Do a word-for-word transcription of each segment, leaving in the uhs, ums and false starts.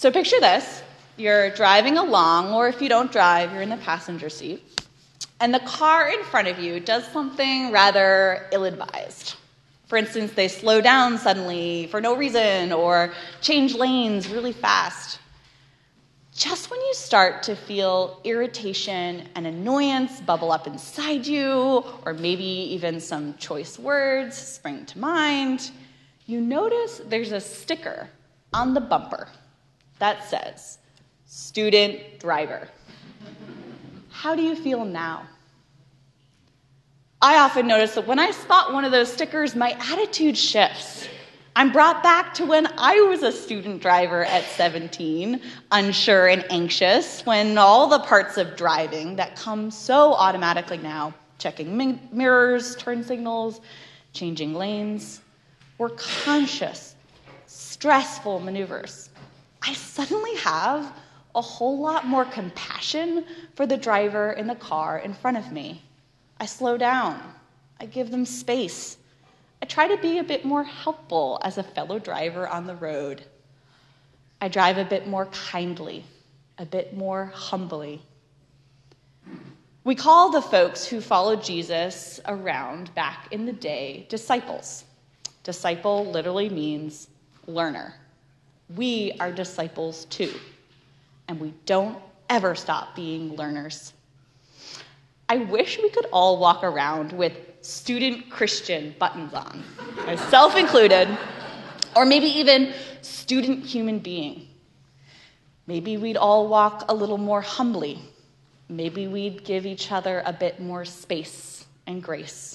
So picture this. You're driving along, or if you don't drive, you're in the passenger seat, and the car in front of you does something rather ill-advised. For instance, they slow down suddenly for no reason or change lanes really fast. Just when you start to feel irritation and annoyance bubble up inside you, or maybe even some choice words spring to mind, you notice there's a sticker on the bumper that says, "Student driver." How do you feel now? I often notice that when I spot one of those stickers, my attitude shifts. I'm brought back to when I was a student driver at seventeen, unsure and anxious, when all the parts of driving that come so automatically now, checking mi- mirrors, turn signals, changing lanes, were conscious, stressful maneuvers. I suddenly have a whole lot more compassion for the driver in the car in front of me. I slow down. I give them space. I try to be a bit more helpful as a fellow driver on the road. I drive a bit more kindly, a bit more humbly. We call the folks who followed Jesus around back in the day disciples. Disciple literally means learner. We are disciples too, and we don't ever stop being learners. I wish we could all walk around with student Christian buttons on, myself included, or maybe even student human being. Maybe we'd all walk a little more humbly. Maybe we'd give each other a bit more space and grace.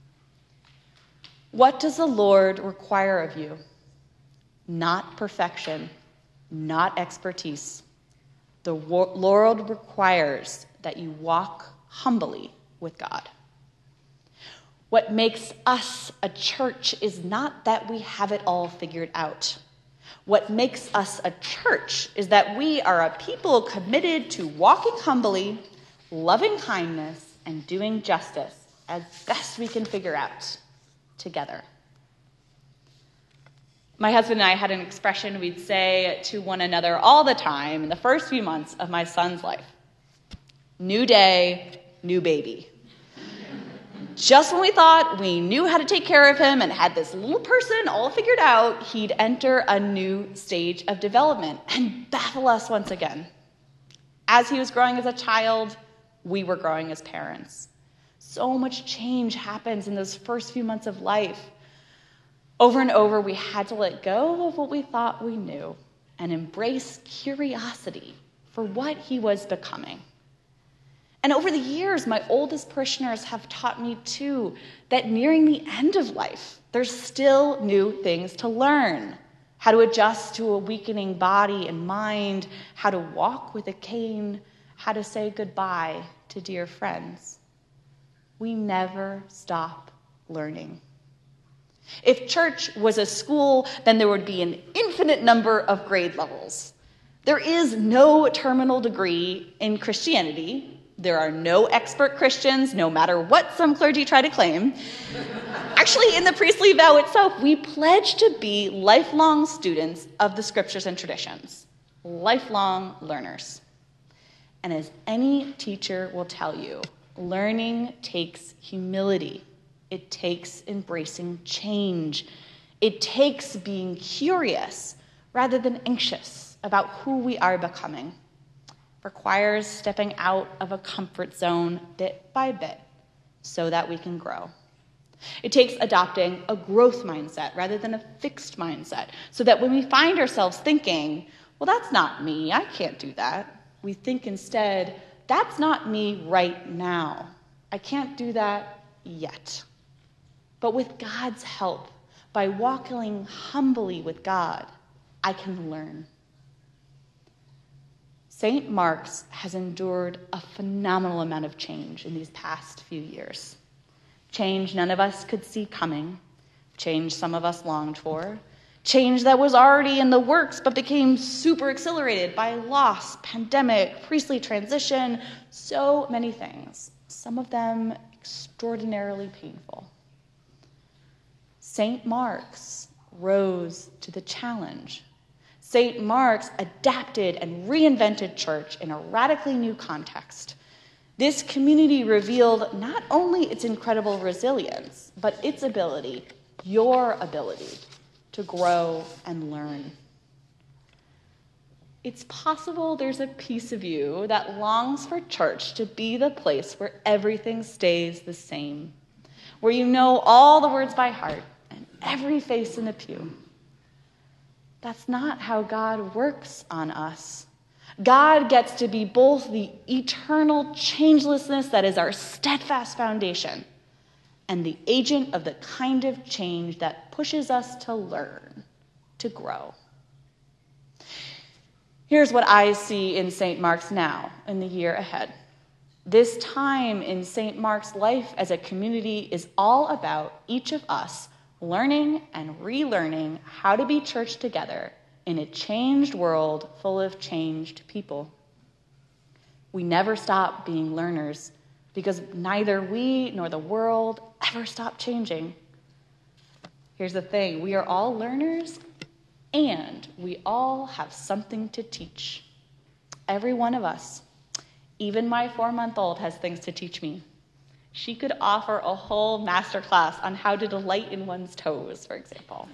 What does the Lord require of you? Not perfection, not expertise. The Lord requires that you walk humbly with God. What makes us a church is not that we have it all figured out. What makes us a church is that we are a people committed to walking humbly, loving kindness, and doing justice as best we can figure out together. My husband and I had an expression we'd say to one another all the time in the first few months of my son's life. New day, new baby. Just when we thought we knew how to take care of him and had this little person all figured out, he'd enter a new stage of development and baffle us once again. As he was growing as a child, we were growing as parents. So much change happens in those first few months of life. Over and over, we had to let go of what we thought we knew and embrace curiosity for what he was becoming. And over the years, my oldest parishioners have taught me, too, that nearing the end of life, there's still new things to learn. How to adjust to a weakening body and mind, how to walk with a cane, how to say goodbye to dear friends. We never stop learning. If church was a school, then there would be an infinite number of grade levels. There is no terminal degree in Christianity. There are no expert Christians, no matter what some clergy try to claim. Actually, in the priestly vow itself, we pledge to be lifelong students of the scriptures and traditions, lifelong learners. And as any teacher will tell you, learning takes humility. It takes embracing change. It takes being curious rather than anxious about who we are becoming. It requires stepping out of a comfort zone bit by bit so that we can grow. It takes adopting a growth mindset rather than a fixed mindset so that when we find ourselves thinking, well, that's not me, I can't do that, we think instead, that's not me right now. I can't do that yet. But with God's help, by walking humbly with God, I can learn. Saint Mark's has endured a phenomenal amount of change in these past few years. Change none of us could see coming, change some of us longed for, change that was already in the works but became super accelerated by loss, pandemic, priestly transition, so many things, some of them extraordinarily painful. Saint Mark's rose to the challenge. Saint Mark's adapted and reinvented church in a radically new context. This community revealed not only its incredible resilience, but its ability, your ability, to grow and learn. It's possible there's a piece of you that longs for church to be the place where everything stays the same, where you know all the words by heart and every face in the pew. That's not how God works on us. God gets to be both the eternal changelessness that is our steadfast foundation and the agent of the kind of change that pushes us to learn, to grow. Here's what I see in Saint Mark's now, in the year ahead. This time in Saint Mark's life as a community is all about each of us learning and relearning how to be church together in a changed world full of changed people. We never stop being learners because neither we nor the world ever stop changing. Here's the thing, we are all learners and we all have something to teach. Every one of us. Even my four-month-old has things to teach me. She could offer a whole master class on how to delight in one's toes, for example.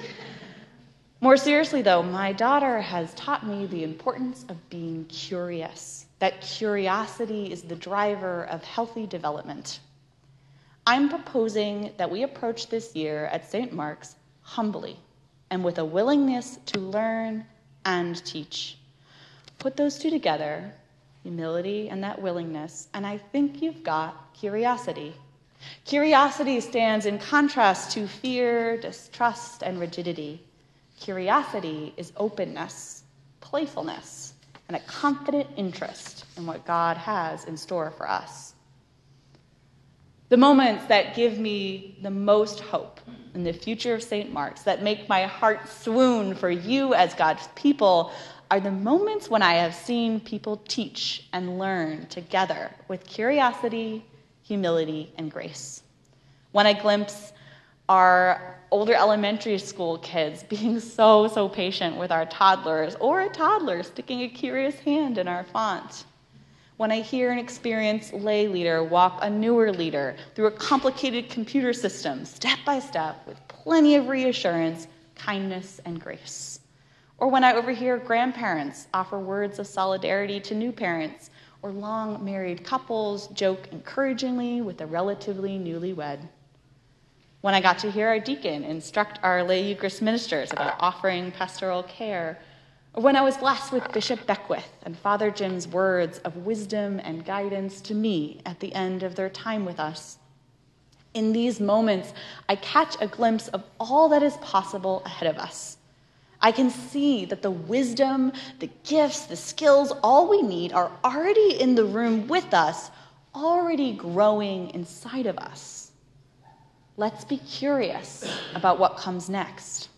More seriously, though, my daughter has taught me the importance of being curious, that curiosity is the driver of healthy development. I'm proposing that we approach this year at Saint Mark's humbly and with a willingness to learn and teach. Put those two together, humility and that willingness, and I think you've got curiosity. Curiosity stands in contrast to fear, distrust, and rigidity. Curiosity is openness, playfulness, and a confident interest in what God has in store for us. The moments that give me the most hope in the future of Saint Mark's, that make my heart swoon for you as God's people, are the moments when I have seen people teach and learn together with curiosity, humility, and grace. When I glimpse our older elementary school kids being so, so patient with our toddlers, or a toddler sticking a curious hand in our font. When I hear and experience lay leader walk a newer leader through a complicated computer system, step by step, with plenty of reassurance, kindness, and grace. Or when I overhear grandparents offer words of solidarity to new parents, or long-married couples joke encouragingly with the relatively newlywed. When I got to hear our deacon instruct our lay Eucharist ministers about offering pastoral care, or when I was blessed with Bishop Beckwith and Father Jim's words of wisdom and guidance to me at the end of their time with us. In these moments, I catch a glimpse of all that is possible ahead of us. I can see that the wisdom, the gifts, the skills, all we need are already in the room with us, already growing inside of us. Let's be curious about what comes next.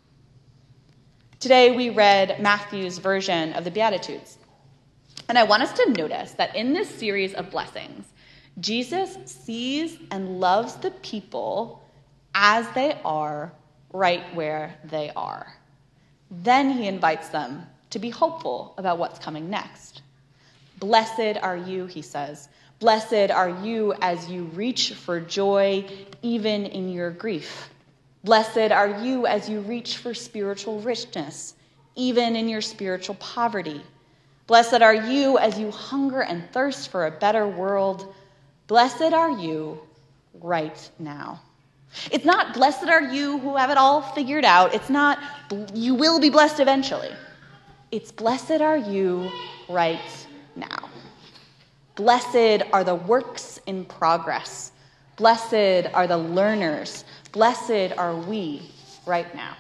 Today we read Matthew's version of the Beatitudes. And I want us to notice that in this series of blessings, Jesus sees and loves the people as they are, right where they are. Then he invites them to be hopeful about what's coming next. Blessed are you, he says. Blessed are you as you reach for joy even in your grief. Blessed are you as you reach for spiritual richness, even in your spiritual poverty. Blessed are you as you hunger and thirst for a better world. Blessed are you right now. It's not blessed are you who have it all figured out. It's not you will be blessed eventually. It's blessed are you right now. Blessed are the works in progress. Blessed are the learners. Blessed are we right now.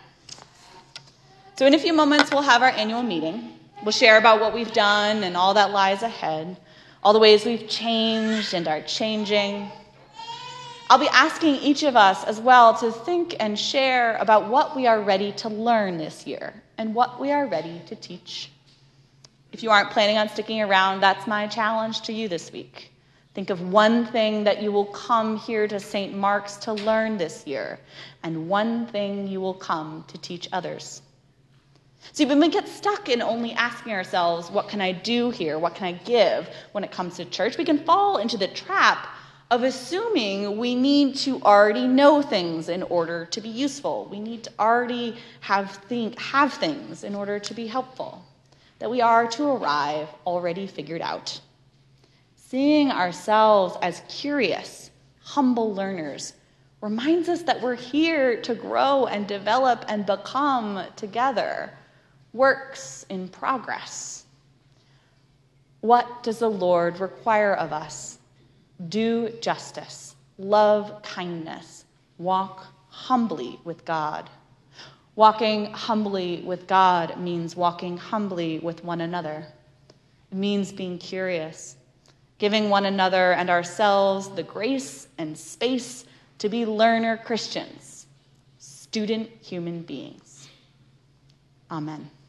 So in a few moments, we'll have our annual meeting. We'll share about what we've done and all that lies ahead, all the ways we've changed and are changing. I'll be asking each of us as well to think and share about what we are ready to learn this year and what we are ready to teach. If you aren't planning on sticking around, that's my challenge to you this week. Think of one thing that you will come here to Saint Mark's to learn this year, and one thing you will come to teach others. See, when we get stuck in only asking ourselves, what can I do here? What can I give when it comes to church? We can fall into the trap of assuming we need to already know things in order to be useful. We need to already have, think, have things in order to be helpful. That we are to arrive already figured out. Seeing ourselves as curious, humble learners reminds us that we're here to grow and develop and become together. Works in progress. What does the Lord require of us? Do justice, love kindness, walk humbly with God. Walking humbly with God means walking humbly with one another. It means being curious, giving one another and ourselves the grace and space to be learner Christians, student human beings. Amen.